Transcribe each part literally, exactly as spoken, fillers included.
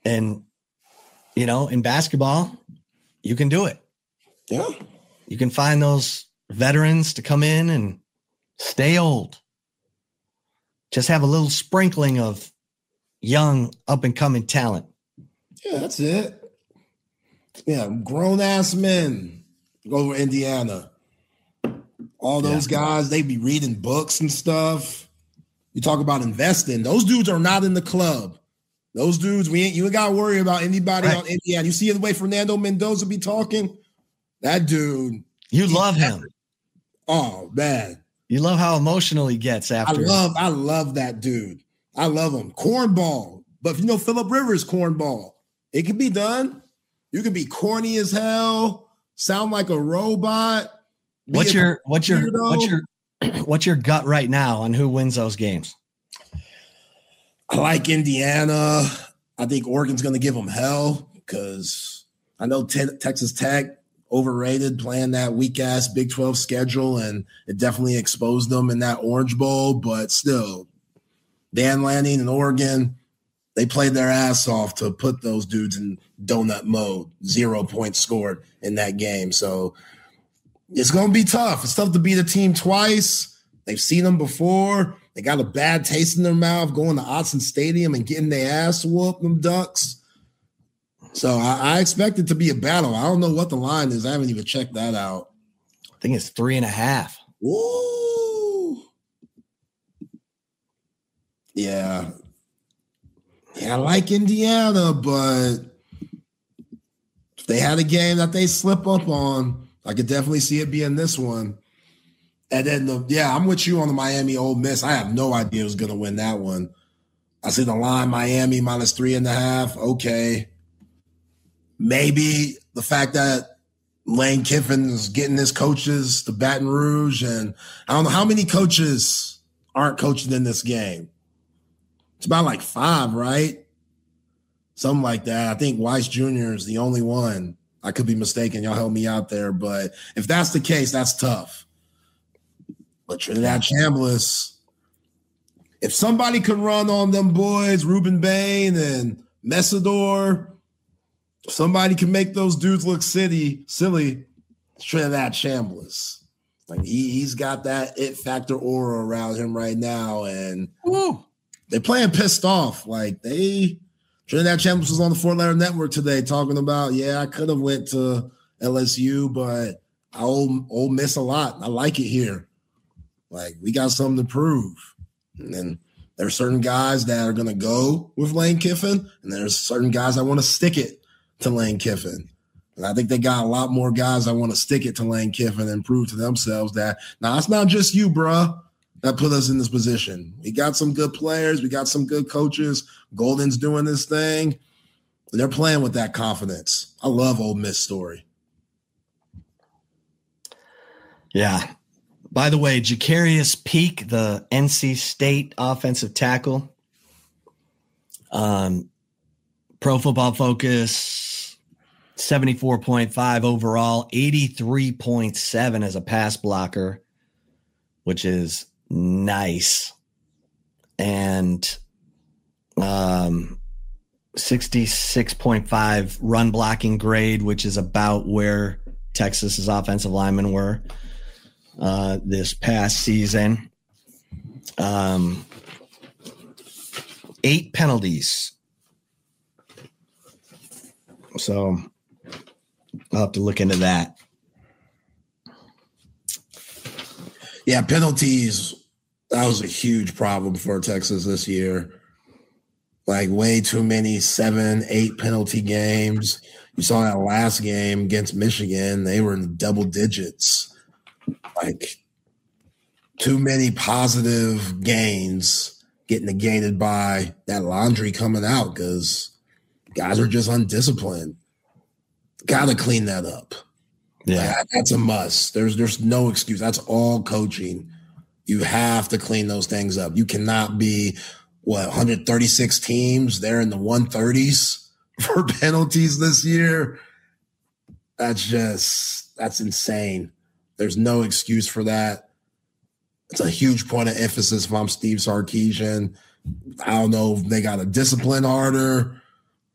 And, you know, in basketball, you can do it. Yeah. You can find those veterans to come in and stay old. Just have a little sprinkling of young, up-and-coming talent. Yeah, that's it. Yeah, grown-ass men go over Indiana. All those yeah. guys, they be reading books and stuff. You talk about investing. Those dudes are not in the club. Those dudes, we ain't, you ain't got to worry about anybody right. on Indiana. You see the way Fernando Mendoza be talking? That dude. You love him. Never, oh, man. You love how emotional he gets after. I love, I love that dude. I love him. Cornball. But you know, Phillip Rivers cornball. It can be done. You can be corny as hell, sound like a robot. What's your what's your weirdo. what's your what's your gut right now on who wins those games? I like Indiana. I think Oregon's going to give them hell because I know te- Texas Tech overrated playing that weak ass Big twelve schedule, and it definitely exposed them in that Orange Bowl. But still, Dan Lanning and Oregon, they played their ass off to put those dudes in donut mode. Zero points scored in that game. So it's going to be tough. It's tough to beat a team twice. They've seen them before. They got a bad taste in their mouth going to Autzen Stadium and getting their ass whooped, them Ducks. So I, I expect it to be a battle. I don't know what the line is. I haven't even checked that out. I think it's three and a half. Woo! Yeah. Yeah, I like Indiana, but if they had a game that they slip up on, I could definitely see it being this one. And then, the, yeah, I'm with you on the Miami Ole Miss. I have no idea who's going to win that one. I see the line, Miami minus three and a half. Okay. Maybe the fact that Lane Kiffin is getting his coaches to Baton Rouge, and I don't know how many coaches aren't coaching in this game. It's about like five, right? Something like that. I think Weiss Junior is the only one. I could be mistaken. Y'all help me out there. But if that's the case, that's tough. But Trinidad Chambliss, if somebody could run on them boys, Ruben Bain and Messidor, if somebody can make those dudes look silly, silly, it's Trinidad Chambliss. Like he, he's got that it factor aura around him right now. And Woo. They're playing pissed off. Like they Trinidad Chambliss was on the Fort Lauderdale Network today talking about, yeah, I could have went to L S U, but I owe Ole Miss a lot. I like it here. Like, we got something to prove. And then there's certain guys that are going to go with Lane Kiffin, and there's certain guys that want to stick it to Lane Kiffin. And I think they got a lot more guys that want to stick it to Lane Kiffin and prove to themselves that, now, it's not just you, bruh, that put us in this position. We got some good players. We got some good coaches. Golden's doing this thing. They're playing with that confidence. I love Ole Miss story. Yeah. By the way, Jacarius Peak, the N C State offensive tackle, um, Pro Football Focus, seventy-four point five overall, eighty-three point seven as a pass blocker, which is nice. And um, sixty-six point five run blocking grade, which is about where Texas's offensive linemen were uh, this past season. Um, eight penalties. So I'll have to look into that. Yeah, penalties, that was a huge problem for Texas this year. Like way too many seven, eight penalty games. You saw that last game against Michigan. They were in double digits. Like too many positive gains get negated by that laundry coming out because guys are just undisciplined. Got to clean that up. Yeah, like, that's a must. There's there's no excuse. That's all coaching. You have to clean those things up. You cannot be, what, one hundred thirty-six teams. They're in the one thirties for penalties this year. That's just, that's insane. There's no excuse for that. It's a huge point of emphasis if I'm Steve Sarkisian. I don't know if they got to discipline harder.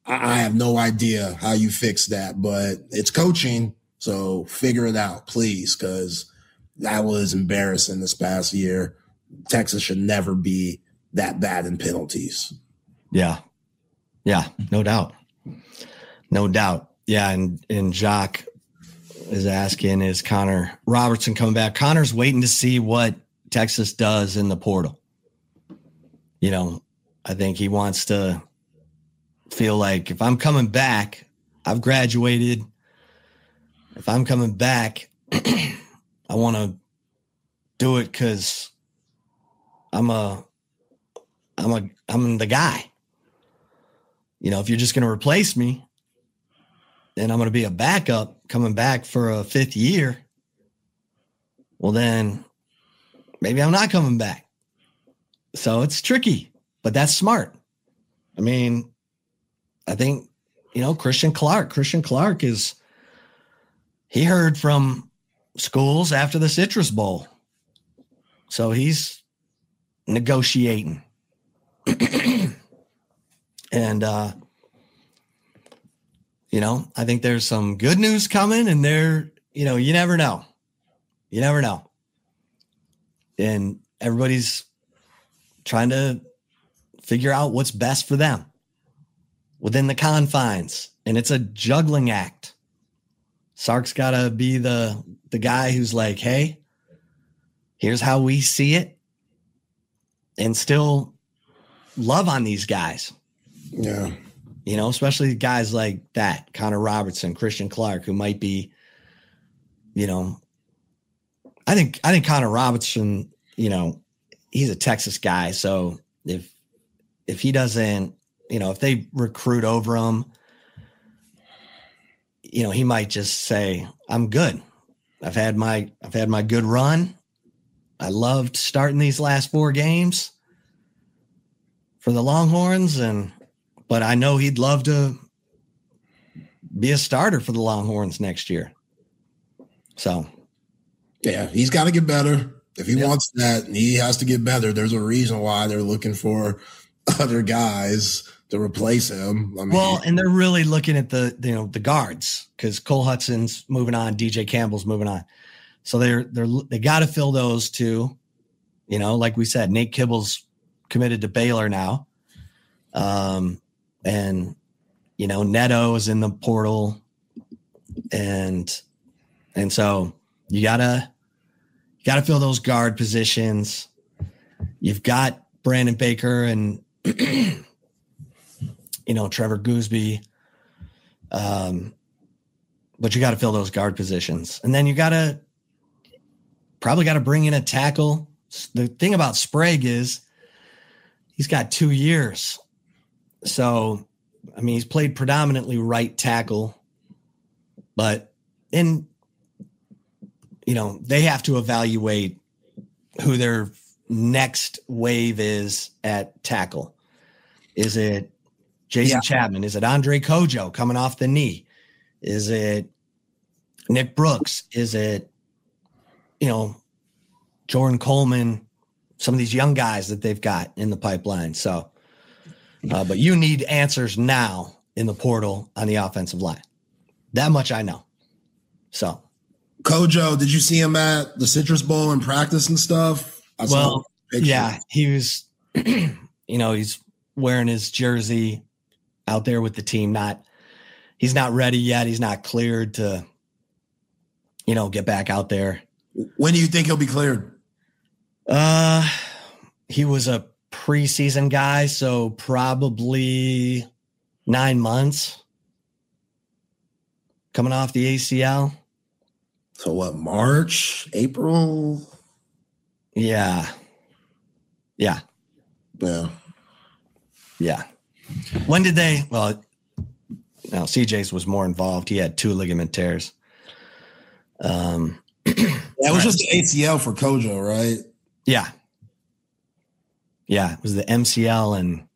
I, I have no idea how you fix that, but it's coaching. So figure it out, please, because that was embarrassing this past year. Texas should never be that bad in penalties. Yeah. Yeah, no doubt. No doubt. Yeah, and, and Jacques is asking, is Connor Robertson coming back? Connor's waiting to see what Texas does in the portal. You know, I think he wants to feel like if I'm coming back, I've graduated. If I'm coming back, I want to do it because I'm a, I'm a, I'm the guy. You know, if you're just going to replace me, then I'm going to be a backup coming back for a fifth year. Well, then maybe I'm not coming back. So it's tricky, but that's smart. I mean, I think, you know, Christian Clark, Christian Clark is, he heard from schools after the Citrus Bowl. So he's negotiating. And, uh, you know, I think there's some good news coming, and there, you know, you never know. You never know. And everybody's trying to figure out what's best for them within the confines. And it's a juggling act. Sark's got to be the, the guy who's like, hey, here's how we see it, and still love on these guys. Yeah. You know, especially guys like that, Connor Robertson, Christian Clark, who might be, you know, I think, I think Connor Robertson, you know, he's a Texas guy. So if, if he doesn't, you know, if they recruit over him, you know, he might just say, I'm good. I've had my, I've had my good run. I loved starting these last four games for the Longhorns, and, but I know he'd love to be a starter for the Longhorns next year. So, yeah, he's got to get better. If he yep. wants that, he has to get better. There's a reason why they're looking for other guys to replace him. I mean, well, and they're really looking at the, you know, the guards, because Cole Hudson's moving on, D J Campbell's moving on. So they're, they're, they got to fill those two, you know, like we said, Nate Kibble's committed to Baylor now. Um, and, you know, Neto is in the portal, and, and so you gotta, you gotta fill those guard positions. You've got Brandon Baker and, you know, Trevor Gooseby. Um, but you got to fill those guard positions, and then you got to probably got to bring in a tackle. The thing about Sprague is he's got two years. So, I mean, he's played predominantly right tackle, but in, you know, they have to evaluate who their next wave is at tackle. Is it Jason yeah. Chapman? Is it Andre Kojo coming off the knee? Is it Nick Brooks? Is it, you know, Jordan Coleman, some of these young guys that they've got in the pipeline? So, uh, but you need answers now in the portal on the offensive line. That much I know. So, Kojo, did you see him at the Citrus Bowl in practice and stuff? I well, yeah, he was, you know, he's wearing his jersey out there with the team. Not, he's not ready yet. He's not cleared to, you know, get back out there. When do you think he'll be cleared? Uh, he was a preseason guy, so probably nine months coming off the A C L. So what, March, April? Yeah. Yeah. Yeah. Yeah. When did they, well, now C J's was more involved. He had two ligament tears. Um, yeah, it was just the A C L for Kojo, right? Yeah. Yeah. It was the M C L and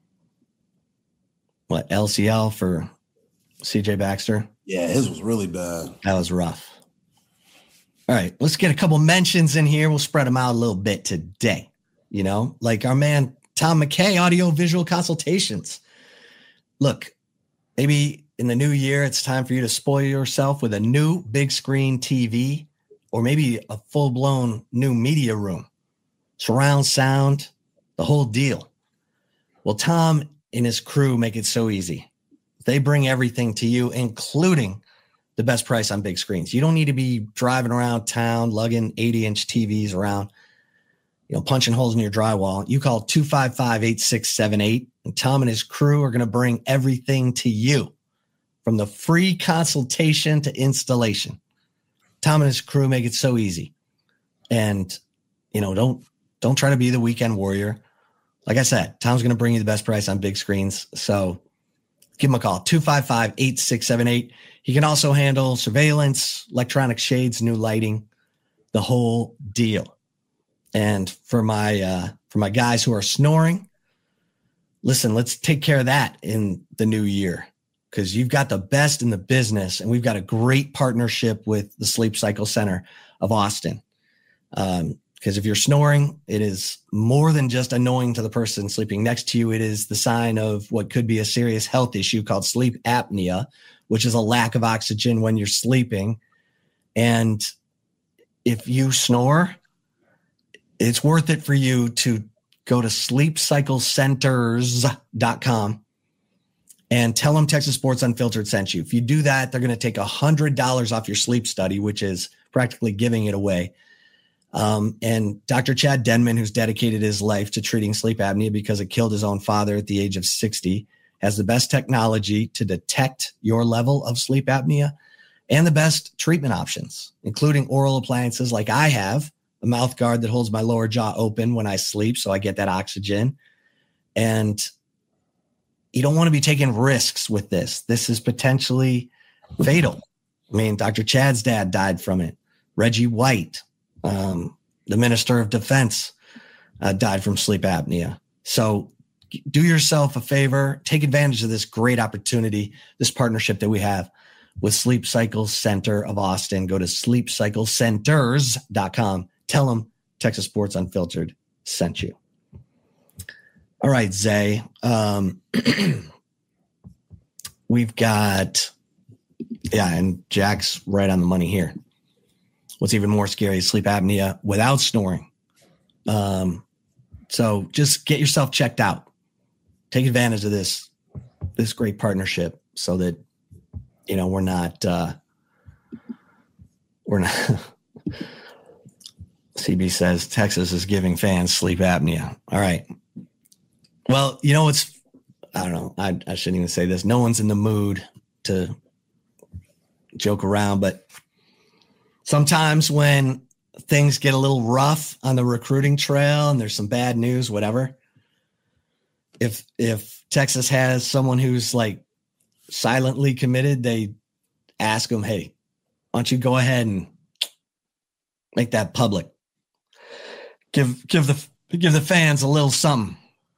what, L C L for C J Baxter. Yeah, his was really bad. That was rough. All right, let's get a couple mentions in here. We'll spread them out a little bit today. You know, like our man Tom McKay, Audio Visual Consultations. Look, Maybe in the new year, it's time for you to spoil yourself with a new big screen T V, or maybe a full-blown new media room, surround sound, the whole deal. Well, Tom and his crew make it so easy. They bring everything to you, including the best price on big screens. You don't need to be driving around town, lugging eighty-inch T Vs around, you know, punching holes in your drywall. You call two five five, eight six seven eight, and Tom and his crew are going to bring everything to you, from the free consultation to installation. Tom and his crew make it so easy. And, you know, don't don't try to be the weekend warrior. Like I said, Tom's going to bring you the best price on big screens. So give him a call, two five five, eight six seven eight. He can also handle surveillance, electronic shades, new lighting, the whole deal. And for my uh, for my guys who are snoring, listen, let's take care of that in the new year, because you've got the best in the business, and we've got a great partnership with the Sleep Cycle Center of Austin. Um, because if you're snoring, it is more than just annoying to the person sleeping next to you. It is the sign of what could be a serious health issue called sleep apnea, which is a lack of oxygen when you're sleeping. And if you snore, it's worth it for you to go to sleep cycle centers dot com and tell them Texas Sports Unfiltered sent you. If you do that, they're going to take one hundred dollars off your sleep study, which is practically giving it away. Um, and Doctor Chad Denman, who's dedicated his life to treating sleep apnea because it killed his own father at the age of sixty, has the best technology to detect your level of sleep apnea and the best treatment options, including oral appliances like I have, a mouth guard that holds my lower jaw open when I sleep so I get that oxygen. And you don't want to be taking risks with this. This is potentially fatal. I mean, Doctor Chad's dad died from it. Reggie White, um, the Minister of Defense, uh, died from sleep apnea. So do yourself a favor, take advantage of this great opportunity, this partnership that we have with Sleep Cycle Center of Austin. Go to sleep cycle centers dot com. Tell them Texas Sports Unfiltered sent you. All right, Zay. Um, we've got, yeah, and Jack's right on the money here. What's even more scary is sleep apnea without snoring. Um, so just get yourself checked out. Take advantage of this, this great partnership so that, you know, we're not, uh, we're not, C B says Texas is giving fans sleep apnea. All right. Well, you know, it's, I don't know. I, I shouldn't even say this. No one's in the mood to joke around, but sometimes when things get a little rough on the recruiting trail and there's some bad news, whatever, if, if Texas has someone who's like silently committed, they ask them, hey, why don't you go ahead and make that public? Give, give the, give the fans a little something.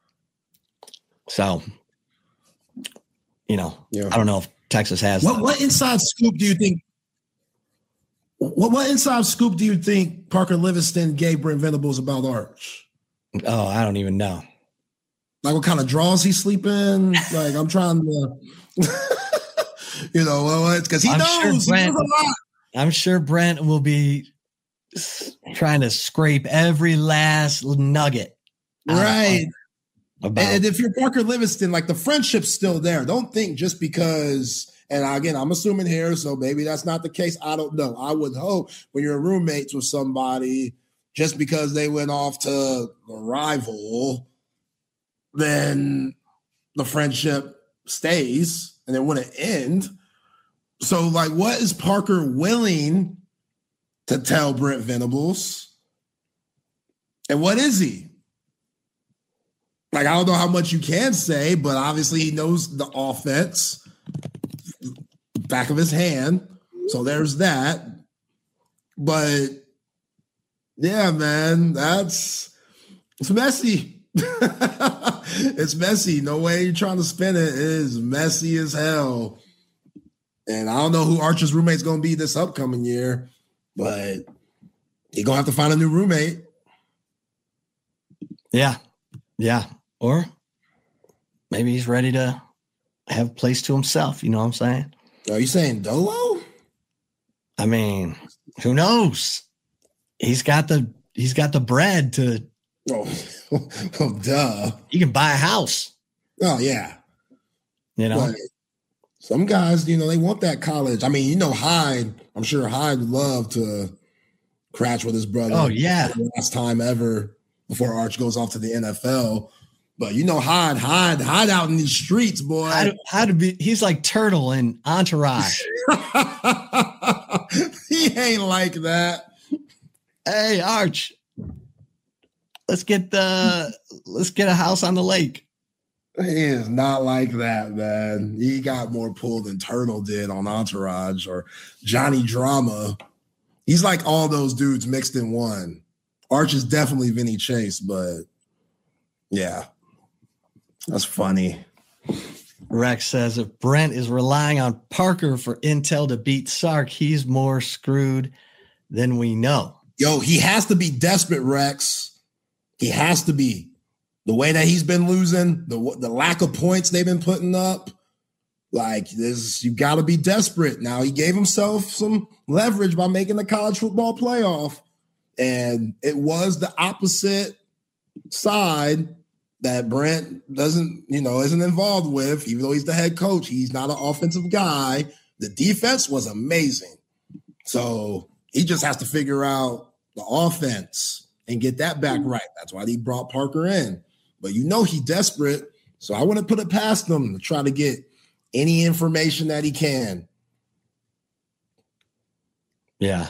So, you know, yeah. I don't know if Texas has. What, what inside scoop do you think? What, what inside scoop do you think Parker Livingston gave Brent Venables about Arch? Oh, I don't even know. Like what kind of draws he sleep in? Like I'm trying to, you know, well, it's because he I'm knows. Sure Brent, he knows a lot. I'm sure Brent will be trying to scrape every last nugget. Right. About. And if you're Parker Livingston, like the friendship's still there. Don't think just because, and again, I'm assuming here, so maybe that's not the case. I don't know. I would hope when you're roommates with somebody, just because they went off to the rival, then the friendship stays and it wouldn't end. So, like, what is Parker willing to tell Brent Venables? And what is he? Like, I don't know how much you can say, but obviously he knows the offense back of his hand. So there's that. But yeah, man, that's it's messy. It's messy. No way you're trying to spin it. It is messy as hell. And I don't know who Archer's roommate's going to be this upcoming year, but you're going to have to find a new roommate. Yeah. Yeah. Or maybe he's ready to have a place to himself. You know what I'm saying? Are you saying Dolo? I mean, who knows? He's got the he's got the bread to. Oh, oh duh. He can buy a house. Oh yeah. You know, but some guys, you know, they want that college. I mean, you know, Hyde. I'm sure Hyde would love to crash with his brother. Oh yeah, for the last time ever before Arch goes off to the N F L. But you know, Hyde, Hyde, Hyde out in these streets, boy. How to, how to be? He's like Turtle in Entourage. He ain't like that. Hey, Arch, let's get the let's get a house on the lake. He is not like that, man. He got more pull than Turtle did on Entourage or Johnny Drama. He's like all those dudes mixed in one. Arch is definitely Vinny Chase, but yeah, that's funny. Rex says if Brent is relying on Parker for intel to beat Sark, he's more screwed than we know. Yo, he has to be desperate, Rex. He has to be. The way that he's been losing, the the lack of points they've been putting up, like this, you got to be desperate. Now he gave himself some leverage by making the college football playoff, and it was the opposite side that Brent doesn't, you know, isn't involved with. Even though he's the head coach, he's not an offensive guy. The defense was amazing, so he just has to figure out the offense and get that back right. That's why he brought Parker in. But you know he's desperate, so I wouldn't put it past him to try to get any information that he can. Yeah.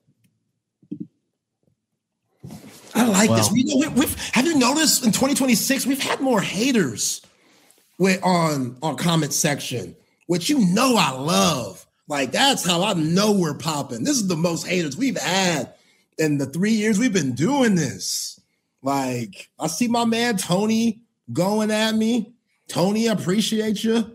I like well, this. We know we, we've have you noticed in twenty twenty-six we've had more haters with on on comment section, which you know I love. Like that's how I know we're popping. This is the most haters we've had in the three years we've been doing this. Like, I see my man Tony going at me. Tony, I appreciate you.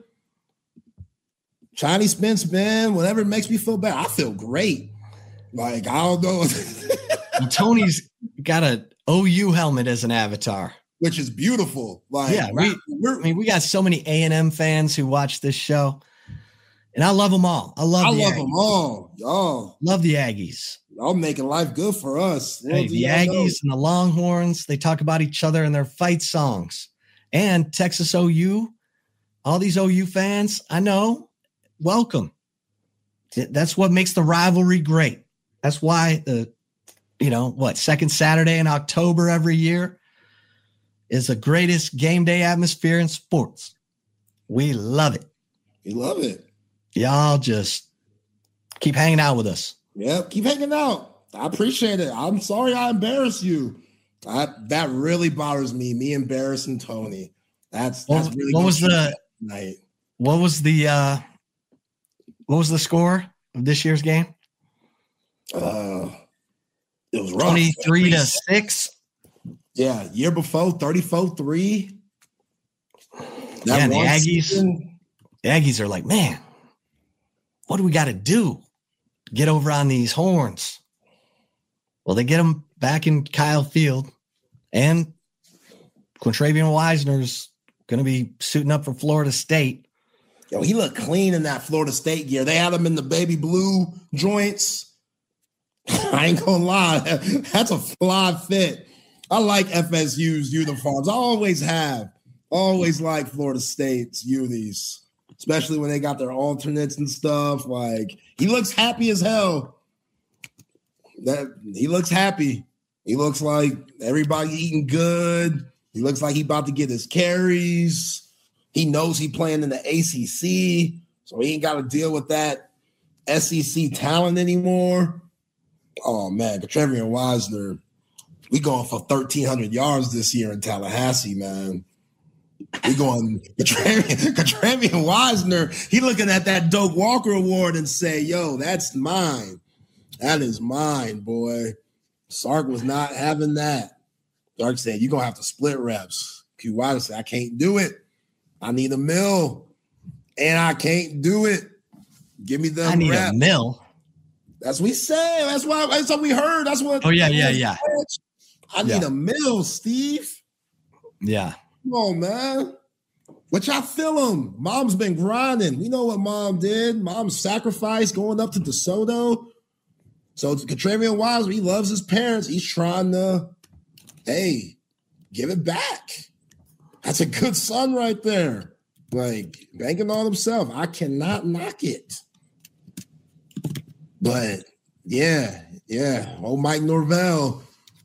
Chinese spin spin, whatever makes me feel better. I feel great. Like, I don't know. Well, Tony's got a O U helmet as an avatar. Which is beautiful. Like, yeah, we, I mean, we got so many A and M fans who watch this show. And I love them all. I love I the love Aggies. them all. Y'all. Love the Aggies. Y'all making life good for us. Hey, the Aggies know? and the Longhorns, they talk about each other in their fight songs. And Texas O U, all these O U fans, I know, welcome. That's what makes the rivalry great. That's why the, you know, what, second Saturday in October every year is the greatest game day atmosphere in sports. We love it. We love it. Y'all just keep hanging out with us. Yep, keep hanging out. I appreciate it. I'm sorry I embarrassed you. I, that really bothers me. Me embarrassing Tony. That's that's what, really what good was the night. What was the uh, what was the score of this year's game? Uh, it was rough. twenty-three to six. Yeah, year before thirty-four three. Yeah, the Aggies. Season, the Aggies are like, man, what do we got to do? Get over on these horns. Well, they get them back in Kyle Field, and Quintravian Wisner's going to be suiting up for Florida State. Yo, he looked clean in that Florida State gear. They had him in the baby blue joints. I ain't gonna lie, that's a fly fit. I like F S U's uniforms. I always have. Always like Florida State's unis, especially when they got their alternates and stuff. Like, he looks happy as hell. That he looks happy. He looks like everybody eating good. He looks like he about to get his carries. He knows he playing in the A C C, so he ain't got to deal with that S E C talent anymore. Oh man, Quintravian Wisner, we going for thirteen hundred yards this year in Tallahassee, man. We going Quintravian, Quintravian Wisner. He looking at that Doak Walker Award and say, "Yo, that's mine. That is mine, boy." Sark was not having that. Sark said, "You're gonna have to split reps." Q Wilder said, "I can't do it. I need a mill, and I can't do it. Give me the I need reps." a mill. That's what we said. That's why. That's what we heard. That's what. Oh yeah, yeah, yeah. I need yeah. a mill, Steve. Yeah. Come on, man. Which I feel him. Mom's been grinding. We know what mom did. Mom sacrificed going up to DeSoto. So Contrarian Wiseman, he loves his parents. He's trying to, hey, give it back. That's a good son right there. Like, banking on himself. I cannot knock it. But, yeah, yeah. Old Mike Norvell.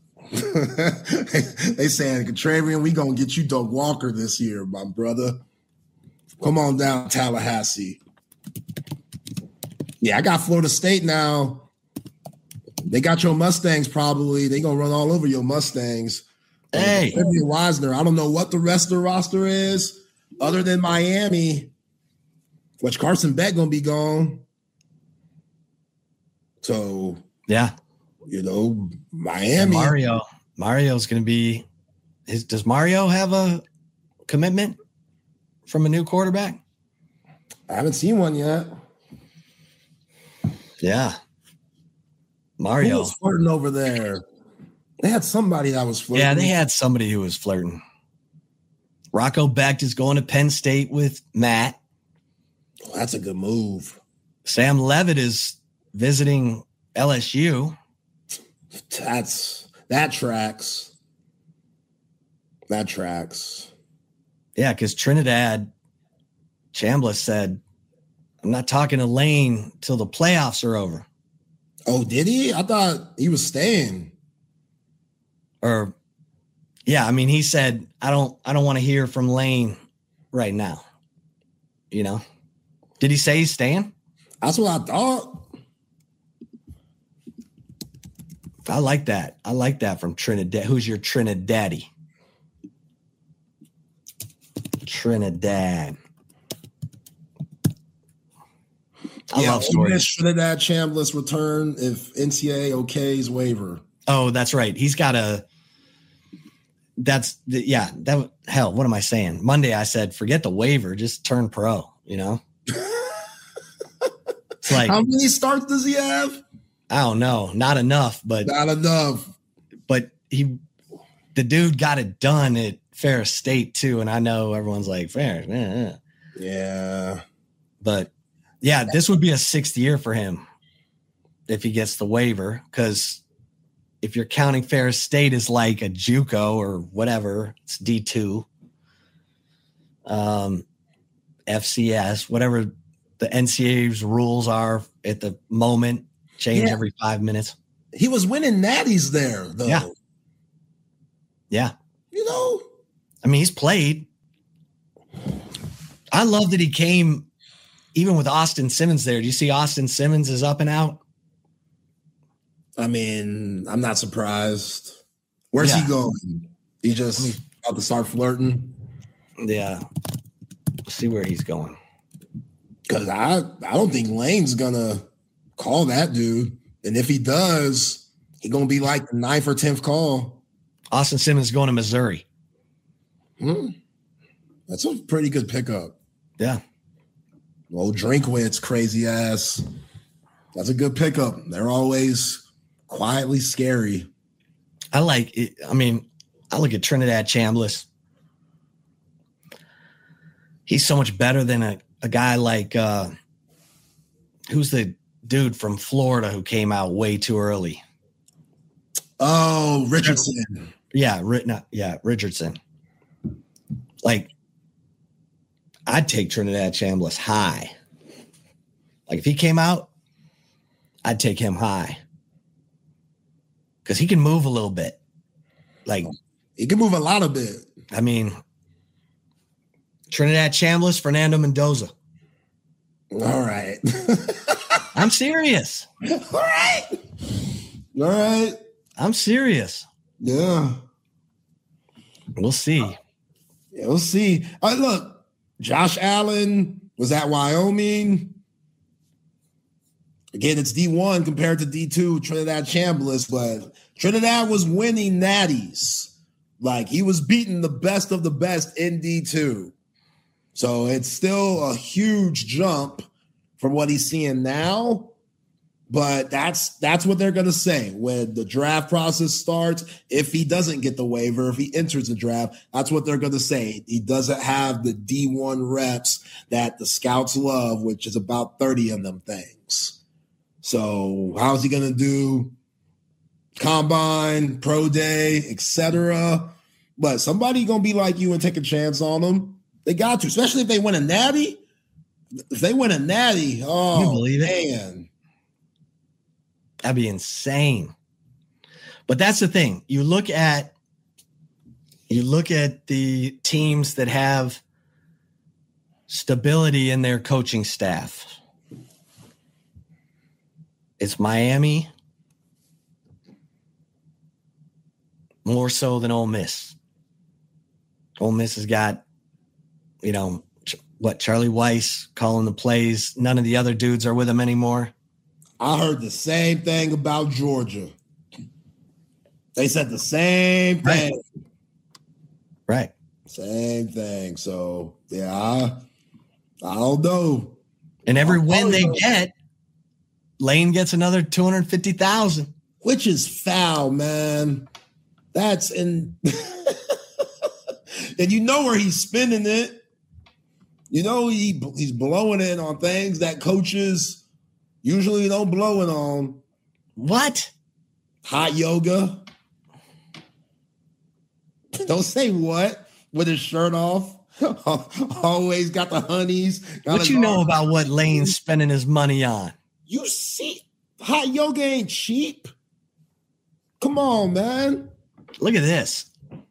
They saying, Contrarian, we going to get you Doug Walker this year, my brother. Come on down, Tallahassee. Yeah, I got Florida State now. They got your Mustangs probably. They going to run all over your Mustangs. Hey. Uh, Wisner. I don't know what the rest of the roster is other than Miami, which Carson Beck going to be gone. So, yeah. You know, Miami. And Mario. Mario's going to be – does Mario have a commitment from a new quarterback? I haven't seen one yet. Yeah. Mario. Who was flirting over there? They had somebody that was flirting. Yeah, they had somebody who was flirting. Rocco Becht is going to Penn State with Matt. Oh, that's a good move. Sam Levitt is visiting L S U. That's that tracks. That tracks. Yeah, because Trinidad Chambliss said, I'm not talking to Lane till the playoffs are over. Oh, did he? I thought he was staying. Or, yeah, I mean, he said, I don't, I don't want to hear from Lane right now. You know, did he say he's staying? That's what I thought. I like that. I like that from Trinidad. Who's your Trinidaddy? Trinidad. I yeah, love stories. Trinidad Chambliss return if N C A A okays waiver. Oh, that's right. He's got a. That's the, yeah. That hell. What am I saying? Monday, I said, forget the waiver, just turn pro. You know. It's like, how many starts does he have? I don't know. Not enough, but not enough. But he, the dude, got it done at Ferris State too, and I know everyone's like Ferris. Yeah, yeah. But yeah, this would be a sixth year for him if he gets the waiver, because if you're counting Ferris State as like a JUCO or whatever, it's D two, um, F C S, whatever the N C A A's rules are at the moment, change yeah. every five minutes. He was winning natties there, though. Yeah. Yeah. You know, I mean, he's played. I love that he came even with Austin Simmons there. Do you see Austin Simmons is up and out? I mean, I'm not surprised. Where's yeah. he going? He just about to start flirting? Yeah. Let's see where he's going. Because I, I don't think Lane's going to call that dude. And if he does, he's going to be like the ninth or tenth call. Austin Simmons going to Missouri. Hmm. That's a pretty good pickup. Yeah. Old Drinkwitz, crazy ass. That's a good pickup. They're always quietly scary. I like it. I mean, I look at Trinidad Chambliss. He's so much better than a, a guy like, uh, who's the dude from Florida who came out way too early? Oh, Richardson. Yeah, not, yeah, Richardson. Like, I'd take Trinidad Chambliss high. Like, if he came out, I'd take him high. Because he can move a little bit. Like, he can move a lot of bit. I mean, Trinidad Chambliss, Fernando Mendoza. All right. I'm serious. All right. All right. I'm serious. Yeah. We'll see. Yeah, we'll see. Uh, look, Josh Allen was at Wyoming. Again, it's D one compared to D two, Trinidad Chambliss, but Trinidad was winning natties. Like, he was beating the best of the best in D two. So it's still a huge jump from what he's seeing now. But that's that's what they're going to say when the draft process starts. If he doesn't get the waiver, if he enters the draft, that's what they're going to say. He doesn't have the D one reps that the scouts love, which is about thirty of them things. So how's he going to do? Combine, pro day, et cetera. But somebody going to be like you and take a chance on him. They got to, especially if they win a natty. If they win a natty, oh, you believe it? Man. That'd be insane. But that's the thing. You look at you look at the teams that have stability in their coaching staff. It's Miami more so than Ole Miss. Ole Miss has got, you know, what, Charlie Weiss calling the plays. None of the other dudes are with him anymore. I heard the same thing about Georgia. They said the same thing. Right. right. Same thing. So, yeah, I, I don't know. And every win they get, Lane gets another two hundred fifty thousand dollars. Which is foul, man. That's in – and you know where he's spending it. You know he he's blowing it on things that coaches – usually don't blow it on. What? Hot yoga. Don't say what with his shirt off. Always got the honeys. Got what you know arm. About what Lane's spending his money on? You see, hot yoga ain't cheap. Come on, man. Look at this.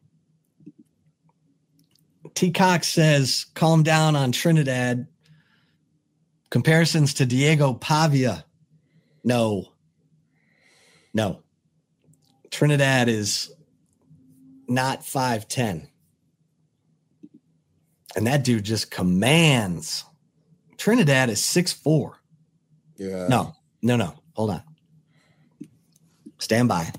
T. Cox says, calm down on Trinidad. Comparisons to Diego Pavia. No. No. Trinidad is not five ten. And that dude just commands. Trinidad is six four. Yeah. No, no, no. Hold on. Stand by.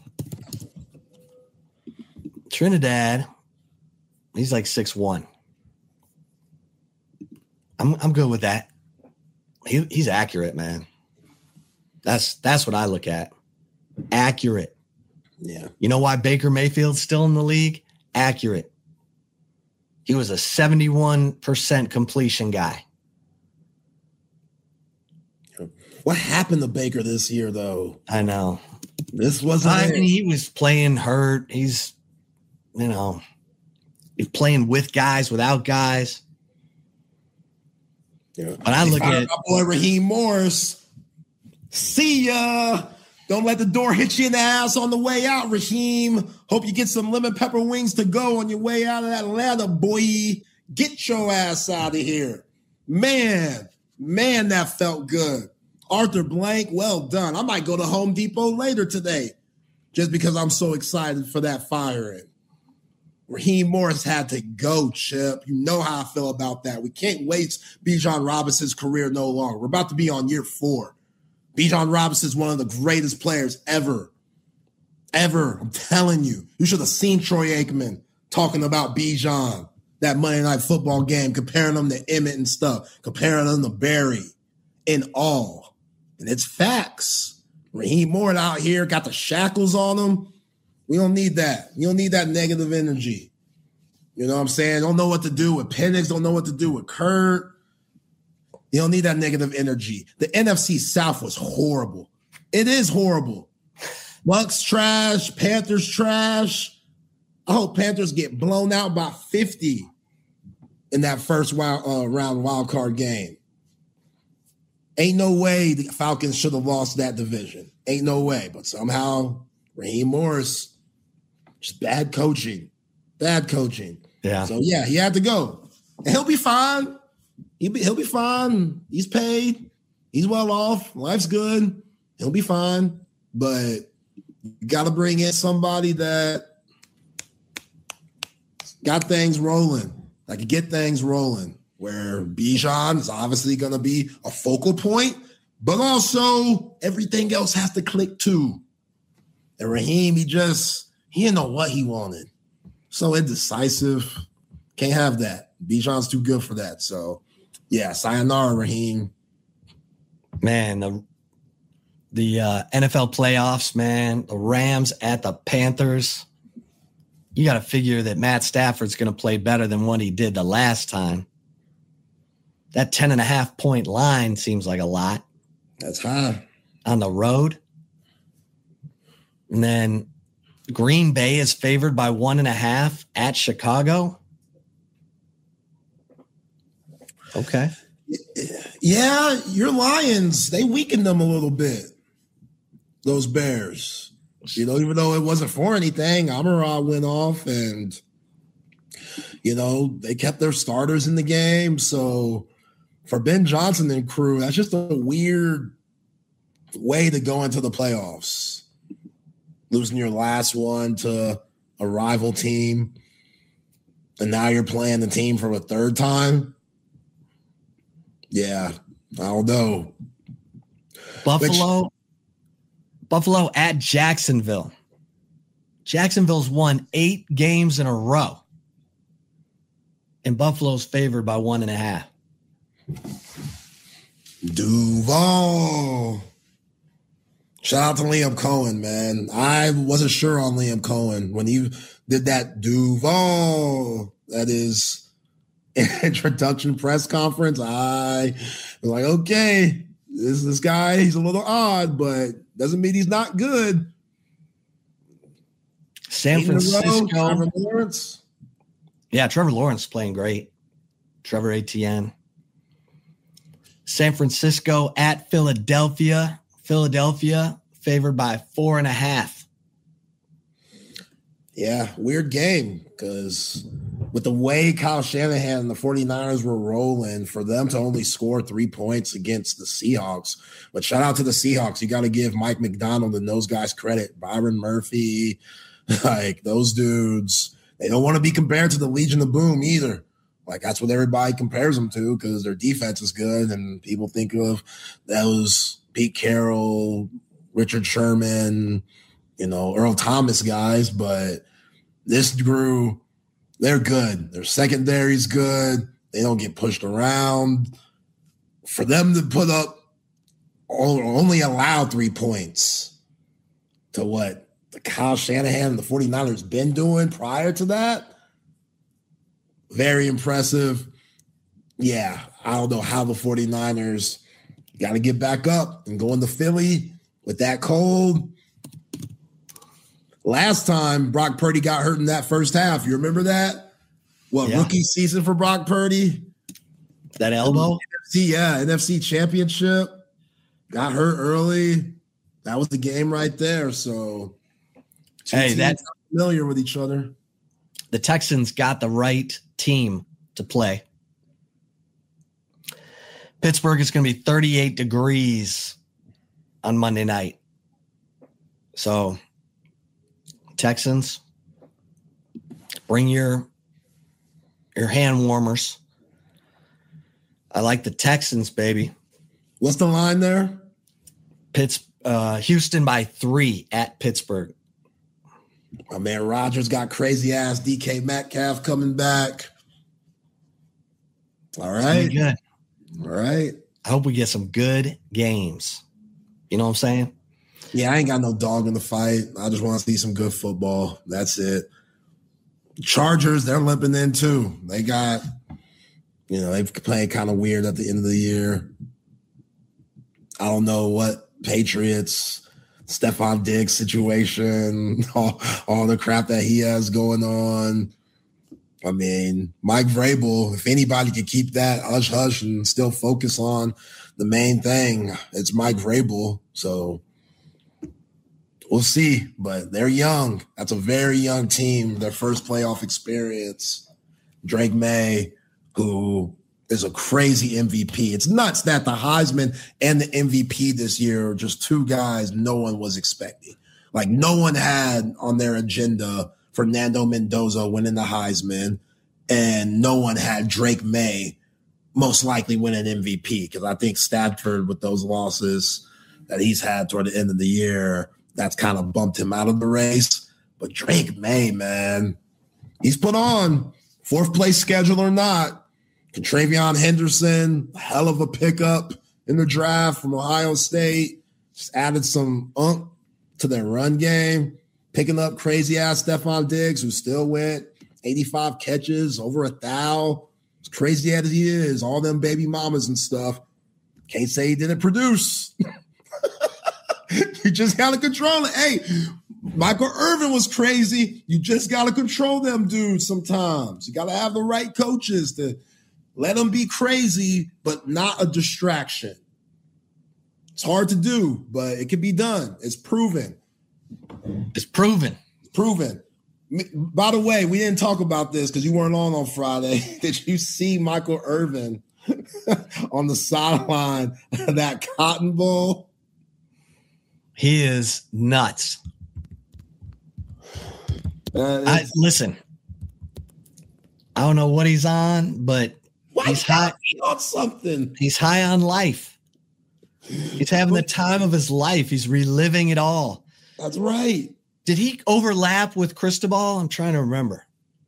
Trinidad, he's like six one. I'm I'm good with that. He, he's accurate, man. That's that's what I look at. Accurate. Yeah. You know why Baker Mayfield's still in the league? Accurate. He was a seventy-one percent completion guy. What happened to Baker this year, though? I know. This wasn't I it. mean, he was playing hurt. He's, you know, he's playing with guys, without guys. Yeah. But I look at my boy Raheem Morris. See ya. Don't let the door hit you in the ass on the way out, Raheem. Hope you get some lemon pepper wings to go on your way out of Atlanta, boy. Get your ass out of here. Man, man, that felt good. Arthur Blank, well done. I might go to Home Depot later today just because I'm so excited for that firing. Raheem Morris had to go, Chip. You know how I feel about that. We can't waste Bijan Robinson's career no longer. We're about to be on year four. Bijan Robinson is one of the greatest players ever. Ever. I'm telling you. You should have seen Troy Aikman talking about Bijan, that Monday Night Football game, comparing them to Emmett and stuff, comparing them to Barry in all. And it's facts. Raheem Morris out here got the shackles on him. We don't need that. You don't need that negative energy. You know what I'm saying? Don't know what to do with Penix. Don't know what to do with Kurt. You don't need that negative energy. The N F C South was horrible. It is horrible. Bucks trash. Panthers trash. I hope Panthers get blown out by fifty in that first wild, uh, round wild card game. Ain't no way the Falcons should have lost that division. Ain't no way. But somehow Raheem Morris, just bad coaching. Bad coaching. Yeah. So, yeah, he had to go. And he'll be fine. He'll be, he'll be fine. He's paid. He's well off. Life's good. He'll be fine. But you got to bring in somebody that got things rolling, that can get things rolling, where Bijan is obviously going to be a focal point, but also everything else has to click too. And Raheem, he just, he didn't know what he wanted. So indecisive. Can't have that. Bijan's too good for that. So, yeah, sayonara, Raheem. Man, the the uh, N F L playoffs, man. The Rams at the Panthers. You got to figure that Matt Stafford's going to play better than what he did the last time. That ten and a half point line seems like a lot. That's high. On the road. And then Green Bay is favored by one and a half at Chicago. Okay. Yeah, your Lions, they weakened them a little bit. Those Bears. You know, even though it wasn't for anything, Amon-Ra went off and, you know, they kept their starters in the game. So for Ben Johnson and crew, that's just a weird way to go into the playoffs. Losing your last one to a rival team, and now you're playing the team for a third time. Yeah, I don't know. Buffalo, Which, Buffalo at Jacksonville. Jacksonville's won eight games in a row, and Buffalo's favored by one and a half. Duval. Shout out to Liam Cohen, man. I wasn't sure on Liam Cohen when he did that Duval. That is introduction press conference. I was like, okay, this this guy, he's a little odd, but doesn't mean he's not good. San Francisco. Trevor Lawrence. Yeah, Trevor Lawrence playing great. Trevor Etienne. San Francisco at Philadelphia. Philadelphia favored by four and a half. Yeah, weird game because with the way Kyle Shanahan and the 49ers were rolling, for them to only score three points against the Seahawks. But shout out to the Seahawks. You got to give Mike McDonald and those guys credit. Byron Murphy, like those dudes, they don't want to be compared to the Legion of Boom either. Like that's what everybody compares them to because their defense is good and people think of those Pete Carroll, Richard Sherman, you know, Earl Thomas guys, but this crew, they're good. Their secondary's good. They don't get pushed around. For them to put up only allow three points to what the Kyle Shanahan and the 49ers been doing prior to that, very impressive. Yeah, I don't know how the 49ers got to get back up and go into Philly with that cold. Last time Brock Purdy got hurt in that first half, you remember that? What, yeah. Rookie season for Brock Purdy? That elbow? N F C, yeah, N F C championship. Got hurt early. That was the game right there. So, hey, that's familiar with each other. The Texans got the right team to play. Pittsburgh is going to be thirty-eight degrees on Monday night. So, Texans, bring your your hand warmers. I like the Texans, baby. What's the line there? Pitts, uh, Houston by three at Pittsburgh. My man Rodgers got crazy ass D K Metcalf coming back. All right. Good. All right. I hope we get some good games. You know what I'm saying? Yeah, I ain't got no dog in the fight. I just want to see some good football. That's it. Chargers, they're limping in too. They got, you know, they've played kind of weird at the end of the year. I don't know what Patriots, Stephon Diggs situation, all, all the crap that he has going on. I mean, Mike Vrabel, if anybody could keep that hush hush and still focus on the main thing, it's Mike Vrabel. So we'll see, but they're young. That's a very young team. Their first playoff experience. Drake May, who is a crazy M V P. It's nuts that the Heisman and the M V P this year are just two guys no one was expecting. Like no one had on their agenda Fernando Mendoza winning the Heisman, and no one had Drake May most likely win an M V P because I think Stafford, with those losses that he's had toward the end of the year, that's kind of bumped him out of the race. But Drake May, man, he's put on, fourth place schedule or not. Travion Henderson, hell of a pickup in the draft from Ohio State. Just added some unk to their run game, picking up crazy ass Stephon Diggs, who still went eighty-five catches, over a thou. As crazy as he is, all them baby mamas and stuff. Can't say he didn't produce. You just got to control it. Hey, Michael Irvin was crazy. You just got to control them dudes sometimes. You got to have the right coaches to let them be crazy, but not a distraction. It's hard to do, but it can be done. It's proven. It's proven. It's proven. By the way, we didn't talk about this because you weren't on on Friday. Did you see Michael Irvin on the sideline of that Cotton Bowl? He is nuts. Uh, I, listen, I don't know what he's on, but he's high on something. He's high on life. He's having the time of his life. He's reliving it all. That's right. Did he overlap with Cristobal? I'm trying to remember.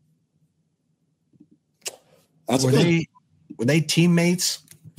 That's were good. they were they teammates?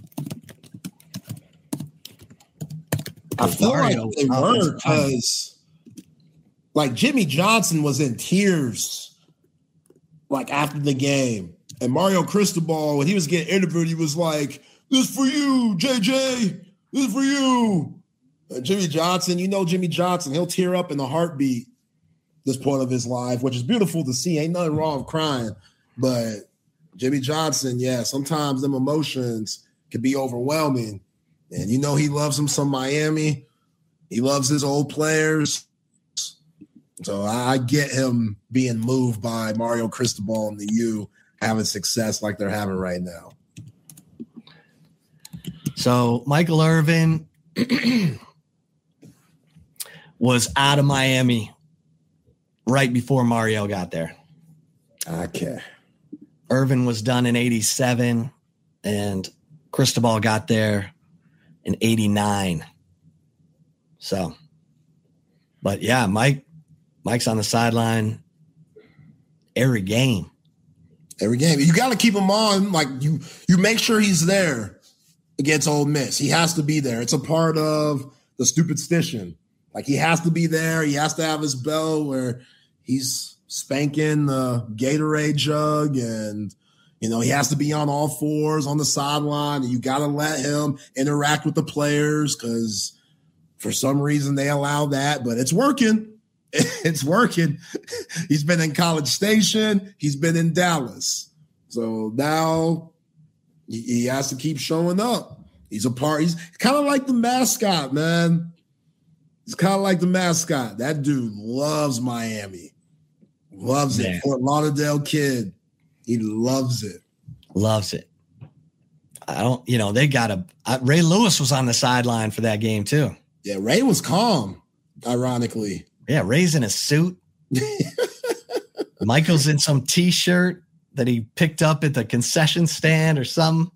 I feel like they were because, like, Jimmy Johnson was in tears, like, after the game. And Mario Cristobal, when he was getting interviewed, he was like, "This is for you, J J. This is for you." And Jimmy Johnson, you know Jimmy Johnson, he'll tear up in a heartbeat this point of his life, which is beautiful to see. Ain't nothing wrong with crying. But Jimmy Johnson, yeah, sometimes them emotions can be overwhelming. And you know he loves him some Miami. He loves his old players. So I get him being moved by Mario Cristobal and the U having success like they're having right now. So Michael Irvin was out of Miami right before Mario got there. Okay. Irvin was done in eighty-seven and Cristobal got there in eighty-nine. So, but yeah, Mike, Mike's on the sideline every game. Every game. You got to keep him on. Like you, you make sure he's there against Ole Miss. He has to be there. It's a part of the stupid stition. Like he has to be there. He has to have his bell where he's spanking the Gatorade jug and, you know, he has to be on all fours on the sideline, and you got to let him interact with the players because for some reason they allow that, but it's working. It's working. He's been in College Station. He's been in Dallas. So now he has to keep showing up. He's a part. He's kind of like the mascot, man. He's kind of like the mascot. That dude loves Miami. Loves Man. it. Fort Lauderdale kid. He loves it. Loves it. I don't, you know, they got a, uh, Ray Lewis was on the sideline for that game too. Yeah, Ray was calm, ironically. Yeah, Ray's in a suit. Michael's in some t-shirt that he picked up at the concession stand or something.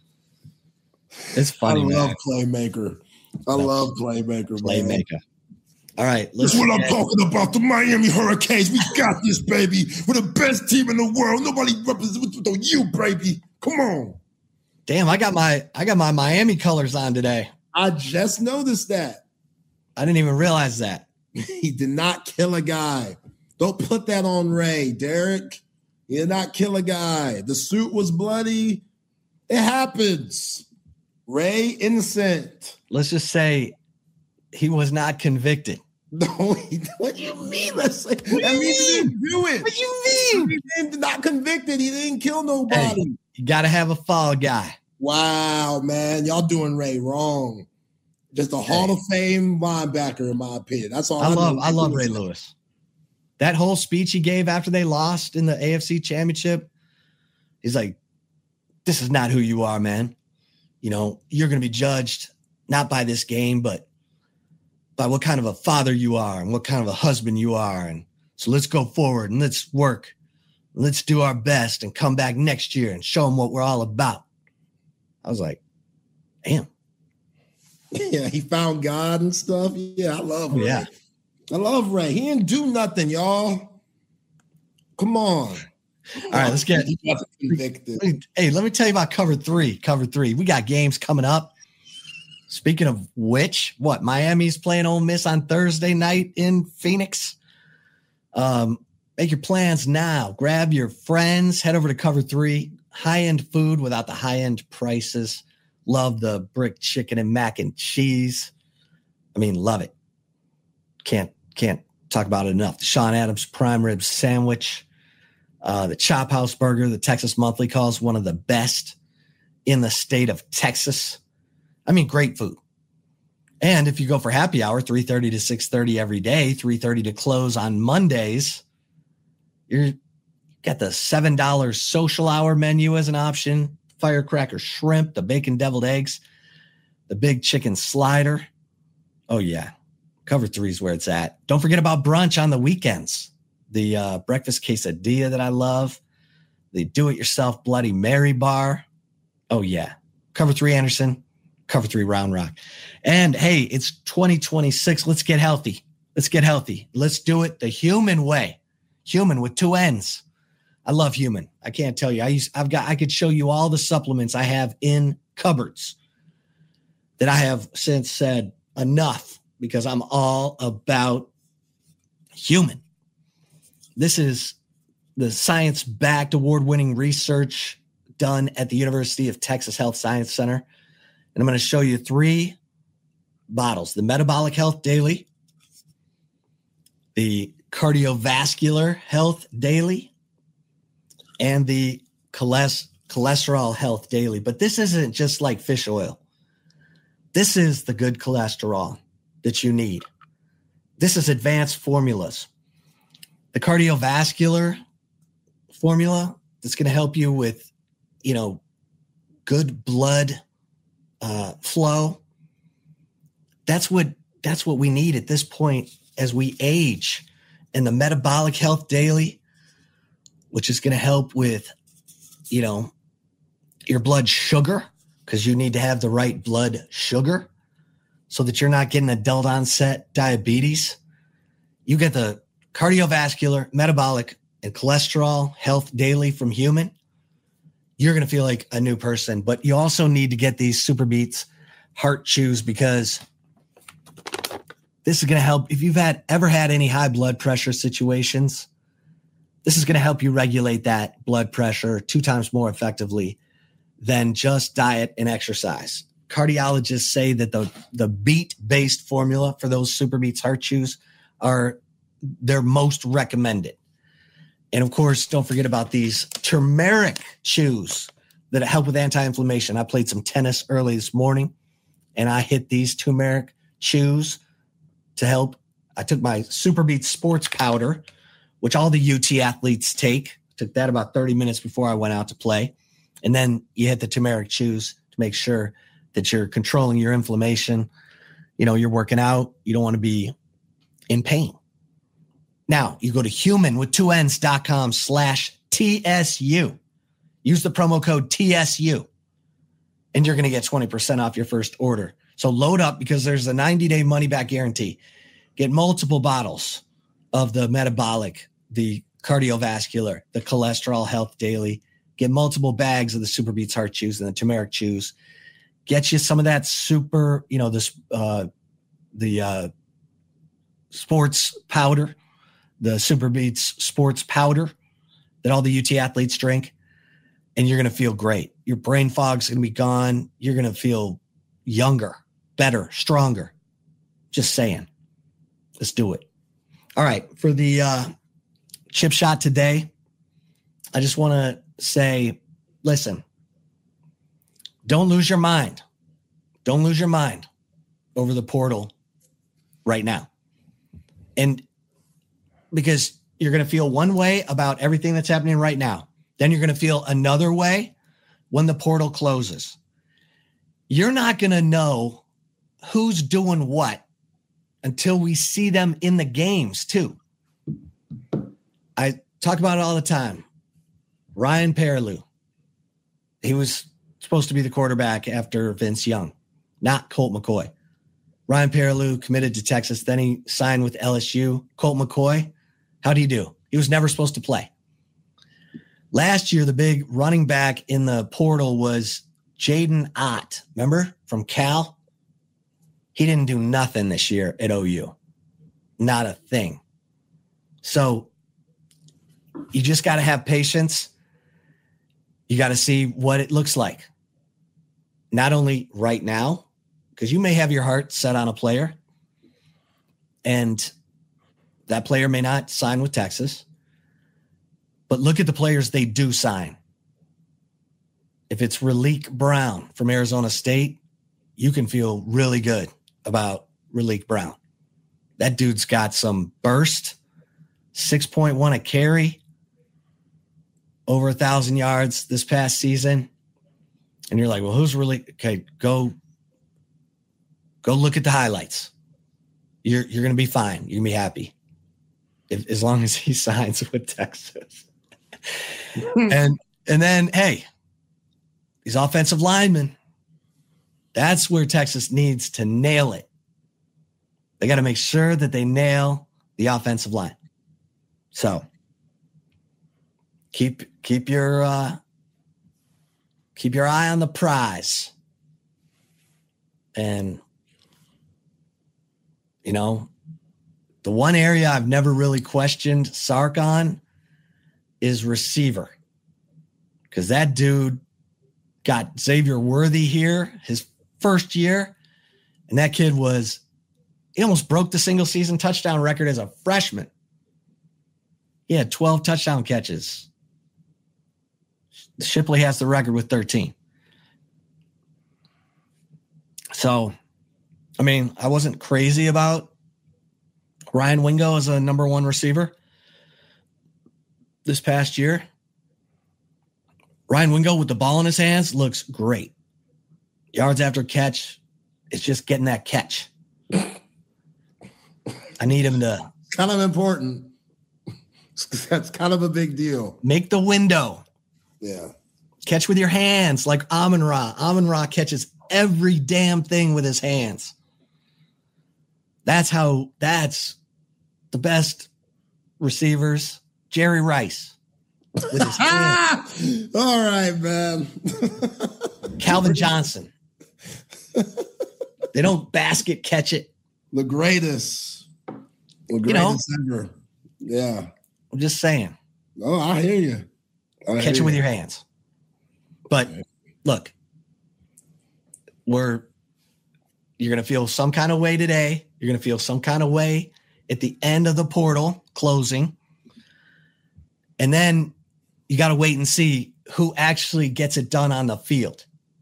It's funny, I love man. Playmaker. I no. love Playmaker, Playmaker. Man. All right. That's what I'm talking about. The Miami Hurricanes. We got this, baby. We're the best team in the world. Nobody represents you, baby. Come on. Damn, I got my I got my Miami colors on today. I just noticed that. I didn't even realize that. He did not kill a guy. Don't put that on Ray, Derek. He did not kill a guy. The suit was bloody. It happens. Ray, innocent. Let's just say he was not convicted. No, he, what do you mean? Let's say, that means he didn't do it. What do you mean? He didn't, not convicted. He didn't kill nobody. Hey, you got to have a fall guy. Wow, man. Y'all doing Ray wrong. Just a hey. Hall of Fame linebacker, in my opinion. That's all I, I love. know. I love Ray Lewis. That whole speech he gave after they lost in the A F C Championship, he's like, this is not who you are, man. You know, you're going to be judged not by this game, but by what kind of a father you are and what kind of a husband you are. And so let's go forward and let's work. Let's do our best and come back next year and show them what we're all about. I was like, damn. Yeah, he found God and stuff. Yeah, I love Ray. Yeah. I love Ray. He didn't do nothing, y'all. Come on. All right, let's get convicted. Hey, let me tell you about cover three. Cover three. We got games coming up. speaking of which, what, Miami's playing Ole Miss on Thursday night in Phoenix. Um, make your plans now. Grab your friends. Head over to Cover Three. High-end food without the high-end prices. Love the brick chicken and mac and cheese. I mean, love it. Can't can't talk about it enough. The Sean Adams prime rib sandwich, uh, the Chop House burger, the Texas Monthly calls one of the best in the state of Texas. I mean, great food. And if you go for happy hour, three thirty to six thirty every day, three thirty to close on Mondays, you're got the seven dollars social hour menu as an option, firecracker shrimp, the bacon deviled eggs, the big chicken slider. Oh, yeah. Cover Three is where it's at. Don't forget about brunch on the weekends. The uh, breakfast quesadilla that I love. The do-it-yourself Bloody Mary bar. Oh, yeah. Cover Three Anderson. Cover Three Round Rock. And, hey, it's twenty twenty-six. Let's get healthy. Let's get healthy. Let's do it the human way. Human with two N's. I love human. I can't tell you. I use, I've got, I could show you all the supplements I have in cupboards that I have since said enough because I'm all about human. This is the science-backed award-winning research done at the University of Texas Health Science Center. And I'm going to show you three bottles, the Metabolic Health Daily, the Cardiovascular Health Daily, and the Cholesterol Health Daily. But this isn't just like fish oil. This is the good cholesterol that you need. This is advanced formulas. The cardiovascular formula that's going to help you with, you know, good blood uh, flow. That's what, that's what we need at this point as we age. And the Metabolic Health Daily, which is going to help with, you know, your blood sugar, because you need to have the right blood sugar so that you're not getting adult onset diabetes. You get the cardiovascular, metabolic, and cholesterol health daily from Human. You're going to feel like a new person, but you also need to get these Super Beats Heart Chews because this is going to help. If you've had ever had any high blood pressure situations, this is going to help you regulate that blood pressure two times more effectively than just diet and exercise. Cardiologists say that the, the beet-based formula for those Super Beats Heart Chews are their most recommended. And of course, don't forget about these turmeric chews that help with anti-inflammation. I played some tennis early this morning and I hit these turmeric chews to help. I took my Super Beats sports powder, which all the U T athletes take. Took that about thirty minutes before I went out to play. And then you hit the turmeric chews to make sure that you're controlling your inflammation. You know, you're working out. You don't want to be in pain. Now, you go to human with two N's dot com slash T S U. Use the promo code T S U, and you're going to get twenty percent off your first order. So load up because there's a ninety-day money-back guarantee. Get multiple bottles of the metabolic, the cardiovascular, the cholesterol health daily. Get multiple bags of the Super Beats Heart Chews and the turmeric chews. Get you some of that super, you know, this uh, the uh, sports powder, the Super Beats sports powder that all the U T athletes drink, and you're going to feel great. Your brain fog's going to be gone. You're going to feel younger, better, stronger. Just saying. Let's do it. All right. For the uh, chip shot today, I just want to say, listen, don't lose your mind. Don't lose your mind over the portal right now. And because you're going to feel one way about everything that's happening right now. Then you're going to feel another way when the portal closes. You're not going to know who's doing what until we see them in the games too. I talk about it all the time. Ryan Perrilloux. He was supposed to be the quarterback after Vince Young, not Colt McCoy. Ryan Perrilloux committed to Texas. Then he signed with L S U. Colt McCoy, how'd he do? He was never supposed to play. Last year, the big running back in the portal was Jaden Ott. Remember? From Cal. He didn't do nothing this year at O U. Not a thing. So you just got to have patience. You got to see what it looks like. Not only right now, because you may have your heart set on a player, and that player may not sign with Texas, but look at the players they do sign. If it's Raleek Brown from Arizona State, you can feel really good about Raleek Brown. That dude's got some burst, six point one a carry, over one thousand yards this past season. And you're like, well, who's really – okay, go, go look at the highlights. You're, you're going to be fine. You're going to be happy if, as long as he signs with Texas. and and then, hey, these offensive linemen, that's where Texas needs to nail it. They got to make sure that they nail the offensive line. So keep keep your uh, keep your eye on the prize. And, you know, the one area I've never really questioned Sark on is receiver. Because that dude got Xavier Worthy here his first year. And that kid was, he almost broke the single season touchdown record as a freshman. He had twelve touchdown catches. Shipley has the record with thirteen. So, I mean, I wasn't crazy about Ryan Wingo as a number one receiver this past year. Ryan Wingo with the ball in his hands looks great. Yards after catch, it's just getting that catch. I need him to. It's kind of important. That's kind of a big deal. Make the window. Yeah. Catch with your hands like Amon-Ra. Amon-Ra catches every damn thing with his hands. That's how, that's the best receivers. Jerry Rice with his hands. All right, man. Calvin Johnson. They don't basket catch it. The greatest. The greatest you know, ever. Yeah. I'm just saying. Oh, I hear you. I Catch hear it you. with your hands. But look, we're you're going to feel some kind of way today. You're going to feel some kind of way at the end of the portal closing. And then you got to wait and see who actually gets it done on the field.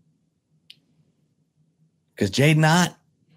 Because Jaden Ott,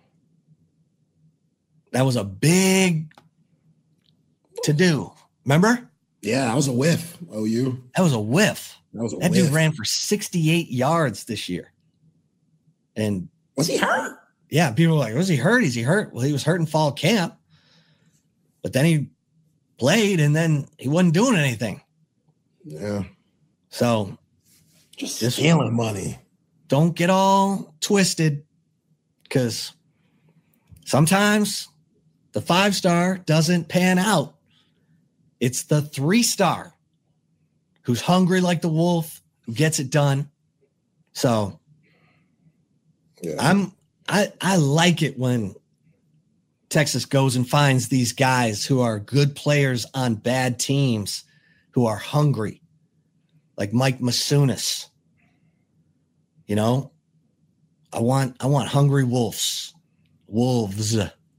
that was a big to do. Remember? Yeah, that was a whiff, O U. That was a whiff. That was a that whiff. dude ran for sixty-eight yards this year. And was he hurt? Yeah, people were like, was he hurt? Is he hurt? Well, he was hurt in fall camp. But then he played and then he wasn't doing anything. Yeah. So just, just stealing money. Don't get all twisted, because sometimes the five star doesn't pan out. It's the three star who's hungry like the wolf, who gets it done. So yeah. I'm I I like it when Texas goes and finds these guys who are good players on bad teams who are hungry, like Mike Masunis. You know, I want I want hungry wolves. Wolves.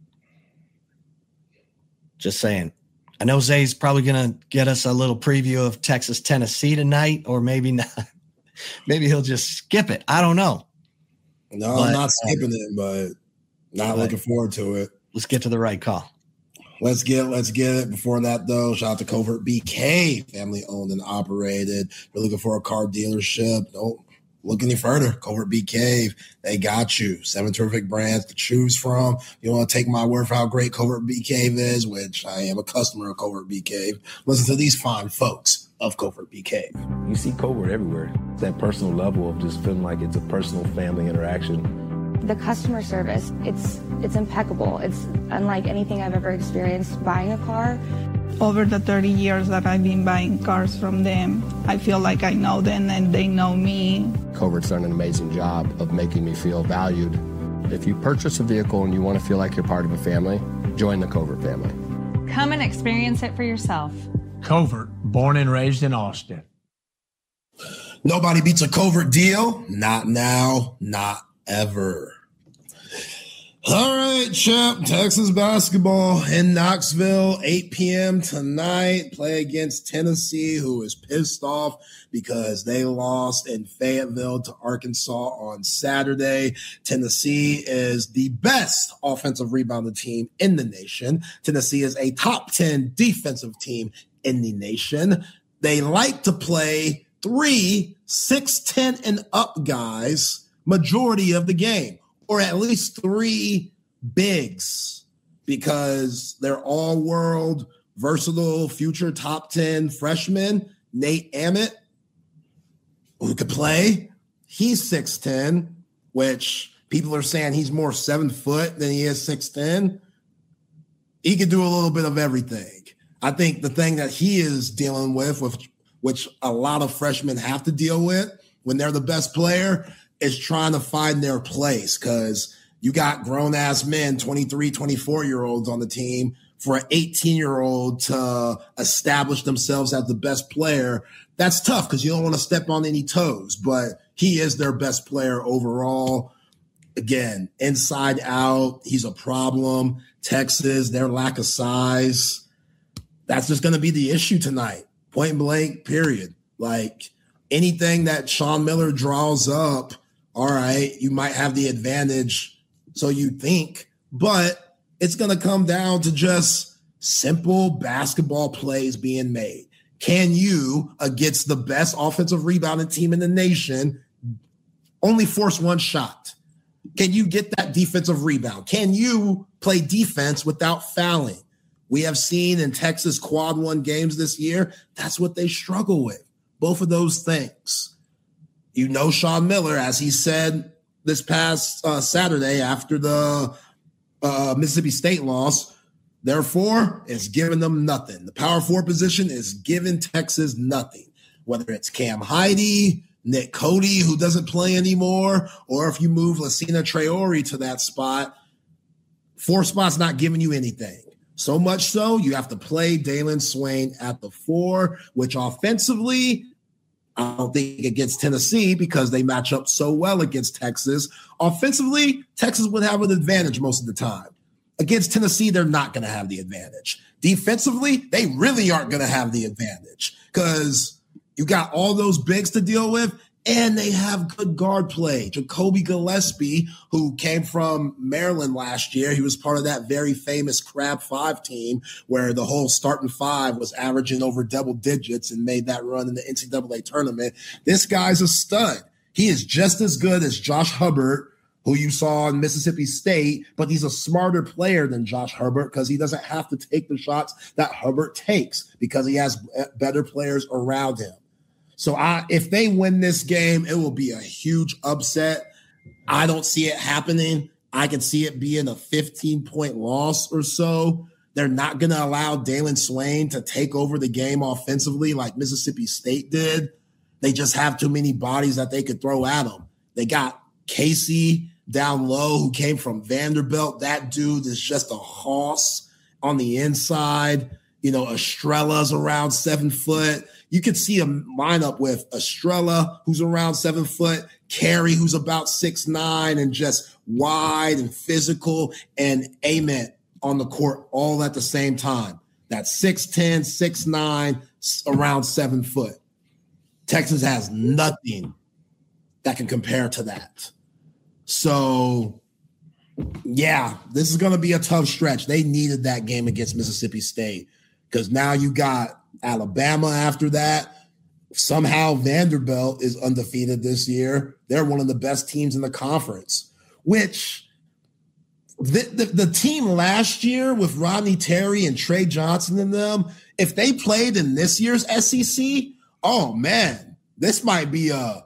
Just saying. I know Zay's probably going to get us a little preview of Texas Tennessee tonight, or maybe not. Maybe he'll just skip it. I don't know. No, but, I'm not skipping uh, it, but not but looking forward to it. Let's get to the right call. Let's get let's get it. Before that, though, shout out to Covert B K, family owned and operated. If you're looking for a car dealership, don't look any further. Covert B K, they got you. Seven terrific brands to choose from. You want to take my word for how great Covert B K is, which I am a customer of Covert B K. Listen to these fine folks of Covert B K. You see Covert everywhere. That personal level of just feeling like it's a personal family interaction. The customer service, it's it's impeccable. It's unlike anything I've ever experienced buying a car. Over the thirty years that I've been buying cars from them, I feel like I know them and they know me. Covert's done an amazing job of making me feel valued. If you purchase a vehicle and you want to feel like you're part of a family, join the Covert family. Come and experience it for yourself. Covert, born and raised in Austin. Nobody beats a Covert deal. Not now, not ever. All right, Chip. Texas basketball in Knoxville, eight p.m. tonight. Play against Tennessee, who is pissed off because they lost in Fayetteville to Arkansas on Saturday. Tennessee is the best offensive rebounding team in the nation. Tennessee is a top ten defensive team in the nation. They like to play three six ten and up guys majority of the game, or at least three bigs, because they're all world, versatile, future top ten freshmen. Nate Emmett, who could play, he's six ten, which people are saying he's more seven foot than he is six ten. He could do a little bit of everything. I think the thing that he is dealing with, with which a lot of freshmen have to deal with when they're the best player, is trying to find their place, because you got grown-ass men, twenty-three, twenty-four-year-olds on the team. For an eighteen-year-old to establish themselves as the best player, that's tough because you don't want to step on any toes, but he is their best player overall. Again, inside out, he's a problem. Texas, their lack of size, that's just going to be the issue tonight. Point blank, period. Like, anything that Sean Miller draws up, all right, you might have the advantage, so you think, but it's going to come down to just simple basketball plays being made. Can you, against the best offensive rebounding team in the nation, only force one shot? Can you get that defensive rebound? Can you play defense without fouling? We have seen in Texas quad one games this year, that's what they struggle with. Both of those things. You know, Sean Miller, as he said this past uh, Saturday after the uh, Mississippi State loss, therefore, it's giving them nothing. The power forward position is giving Texas nothing. Whether it's Cam Heide, Nick Cody, who doesn't play anymore, or if you move Lassina Traore to that spot, four spots not giving you anything. So much so, you have to play Dalen Swain at the four, which offensively, I don't think against Tennessee because they match up so well against Texas. Offensively, Texas would have an advantage most of the time. Against Tennessee, they're not going to have the advantage. Defensively, they really aren't going to have the advantage because you got all those bigs to deal with, and they have good guard play. Jacoby Gillespie, who came from Maryland last year, he was part of that very famous Crab Five team where the whole starting five was averaging over double digits and made that run in the N C double A tournament. This guy's a stud. He is just as good as Josh Hubbard, who you saw in Mississippi State, but he's a smarter player than Josh Hubbard because he doesn't have to take the shots that Hubbard takes because he has better players around him. So I, if they win this game, it will be a huge upset. I don't see it happening. I can see it being a fifteen-point loss or so. They're not going to allow Dalen Swain to take over the game offensively like Mississippi State did. They just have too many bodies that they could throw at them. They got Casey down low who came from Vanderbilt. That dude is just a hoss on the inside. You know, Estrella's around seven foot. You could see a lineup with Estrella, who's around seven foot, Carey, who's about six nine and just wide and physical, and Ament on the court all at the same time. That's six ten, six nine, around seven foot. Texas has nothing that can compare to that. So, yeah, this is going to be a tough stretch. They needed that game against Mississippi State because now you got Alabama after that. Somehow Vanderbilt is undefeated this year. They're one of the best teams in the conference, which the, the, the team last year with Rodney Terry and Trey Johnson and them, if they played in this year's S E C, oh, man, this might be a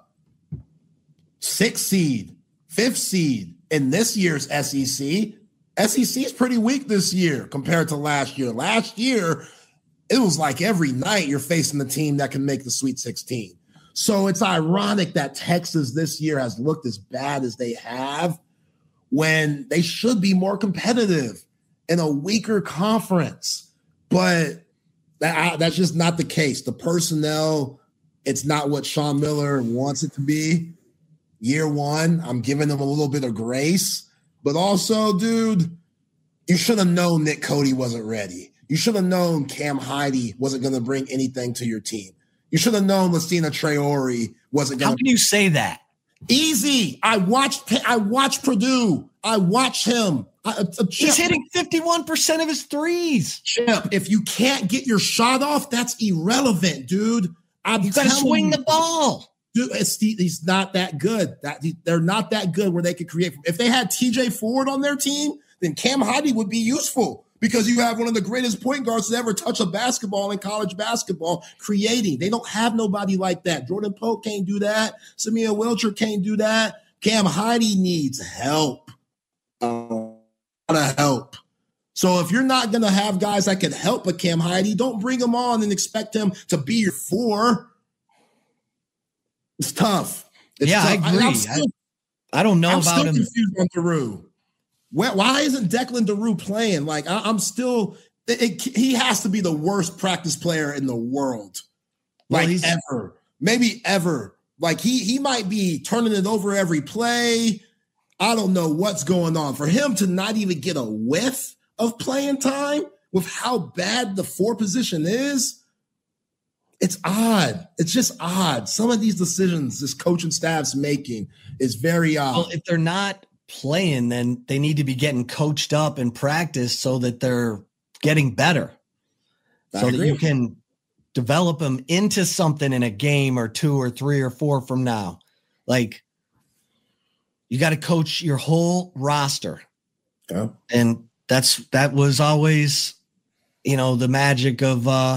sixth seed, fifth seed in this year's S E C. S E C is pretty weak this year compared to last year. Last year, it was like every night you're facing the team that can make the Sweet sixteen. So it's ironic that Texas this year has looked as bad as they have when they should be more competitive in a weaker conference. But that, that's just not the case. The personnel, it's not what Sean Miller wants it to be. Year one, I'm giving them a little bit of grace. But also, dude, you should have known Nick Cody wasn't ready. You should have known Cam Heide wasn't going to bring anything to your team. You should have known Lassina Traore wasn't going to. How can you say that? Easy. I watched I watched Purdue. I watched him. I, uh, He's hitting fifty-one percent of his threes. Chip, if you can't get your shot off, that's irrelevant, dude. I'm you got to swing you, the ball. Dude, it's, he's not that good. That They're not that good where they could create. If they had T J Ford on their team, then Cam Heide would be useful because you have one of the greatest point guards to ever touch a basketball in college basketball creating. They don't have nobody like that. Jordan Pope can't do that. Samia Wilcher can't do that. Cam Heide needs help. A lot of help. So if you're not going to have guys that can help a Cam Heide, don't bring him on and expect him to be your four. It's tough. It's yeah, tough. I agree. I, still, I, I don't know I'm about still him. Confused on Drew. Why, why isn't Declan Drew playing? Like I, I'm still. It, it, he has to be the worst practice player in the world, like well, ever, maybe ever. Like he he might be turning it over every play. I don't know what's going on for him to not even get a whiff of playing time with how bad the four position is. It's odd. It's just odd. Some of these decisions this coaching staff's making is very odd. Well, if they're not playing, then they need to be getting coached up in practice so that they're getting better. I so agree. That you can develop them into something in a game or two or three or four from now. Like you got to coach your whole roster. Yeah. And that's, that was always, you know, the magic of uh,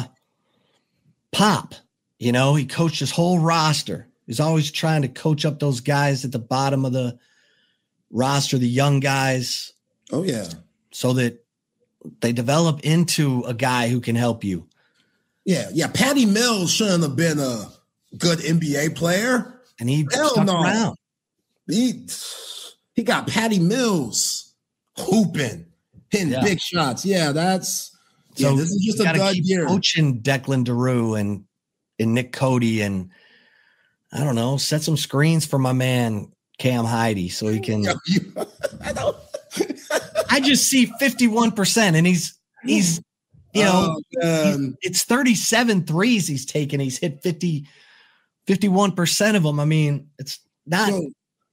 Pop. You know, he coached his whole roster. He's always trying to coach up those guys at the bottom of the roster, the young guys. Oh, yeah. So that they develop into a guy who can help you. Yeah, yeah. Patty Mills shouldn't have been a good N B A player. And he Hell stuck no. around. He, he got Patty Mills hooping, hitting yeah. big shots. Yeah, that's so. Yeah, this is just a good year. Coaching Declan Drew and and Nick Cody and I don't know, set some screens for my man Cam Heide so he can. I don't. I just see fifty-one percent, and he's he's you know oh, he's, it's thirty-seven threes he's taken. He's hit fifty, fifty-one percent of them. I mean, it's not. So,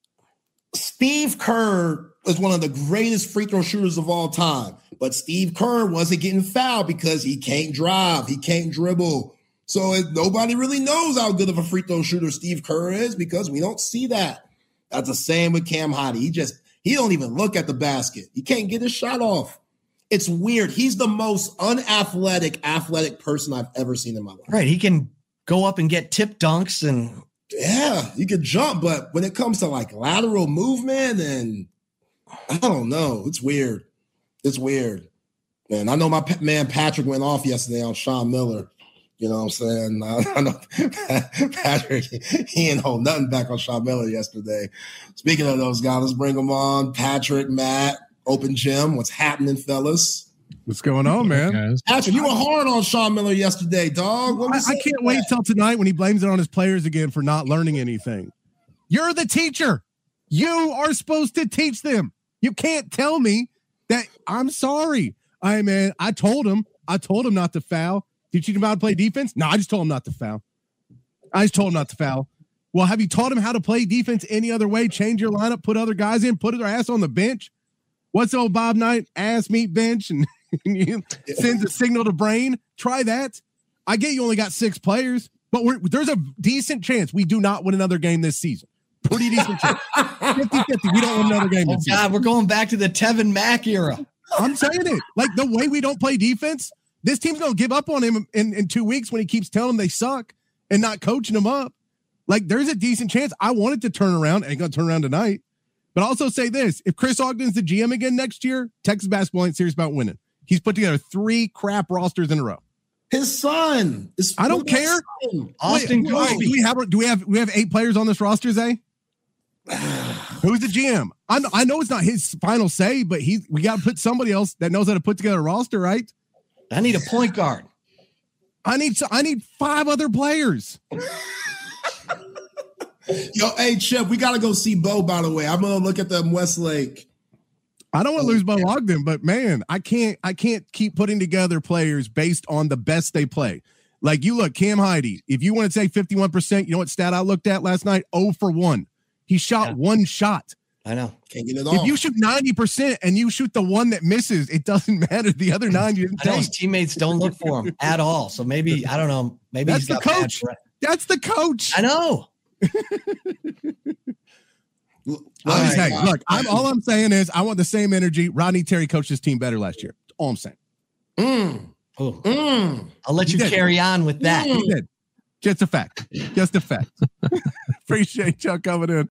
Steve Kerr is one of the greatest free throw shooters of all time, but Steve Kerr wasn't getting fouled because he can't drive, he can't dribble. So it, nobody really knows how good of a free throw shooter Steve Kerr is because we don't see that. That's the same with Cam Heide. He just he don't even look at the basket. He can't get his shot off. It's weird. He's the most unathletic, athletic person I've ever seen in my life. Right. He can go up and get tip dunks and yeah, you can jump, but when it comes to like lateral movement and I don't know, it's weird. It's weird. Man, I know my man Patrick went off yesterday on Sean Miller. You know what I'm saying? I know Patrick, he didn't hold nothing back on Sean Miller yesterday. Speaking of those guys, let's bring them on. Patrick, Matt, Open Gym. What's happening, fellas? What's going on, man? Patrick, you were hard on Sean Miller yesterday, dog. I, I can't wait till tonight when he blames it on his players again for not learning anything. You're the teacher. You are supposed to teach them. You can't tell me that I'm sorry. I man, I told him. I told him not to foul. Did you teach him how to play defense? No, I just told him not to foul. I just told him not to foul. Well, have you taught him how to play defense any other way? Change your lineup, put other guys in, put their ass on the bench. What's old Bob Knight? Ass meat bench and you sends a signal to Brain. Try that. I get you only got six players, but we're, there's a decent chance we do not win another game this season. Pretty decent chance. fifty-fifty. We don't win another game this oh, season. God, we're going back to the Tevin Mack era. I'm saying it. Like the way we don't play defense, this team's going to give up on him in, in two weeks when he keeps telling them they suck and not coaching them up. Like there's a decent chance. I want it to turn around. Ain't going to turn around tonight. But I'll also say this. If Chris Ogden's the G M again next year, Texas basketball ain't serious about winning. He's put together three crap rosters in a row. His son. His I don't care. Son. Austin Wait, wait, do we have do we have we have eight players on this roster, Zay? Who's the G M? I know, I know it's not his final say, but he we got to put somebody else that knows how to put together a roster, right? I need a point guard. I need I need five other players. Yo, hey, Chip, we got to go see Bo, by the way. I'm going to look at them Westlake. I don't want to lose Bo Ogden, but man, I can't I can't keep putting together players based on the best they play. Like you look, Cam Heide, if you want to say fifty-one percent, you know what stat I looked at last night? zero for one. He shot yeah. one shot. I know. Can't get it all. If you shoot ninety percent and you shoot the one that misses, it doesn't matter. The other nine you didn't I know take. his teammates don't look for him at all. So maybe, I don't know. Maybe That's he's the got coach. bad That's the coach. I know. I'm just, hey, look, I'm, all I'm saying is I want the same energy. Rodney Terry coached his team better last year. All I'm saying. Mm. Oh. Mm. I'll let He you did. carry on with that. He did. Just a fact. Just a fact. Appreciate y'all coming in.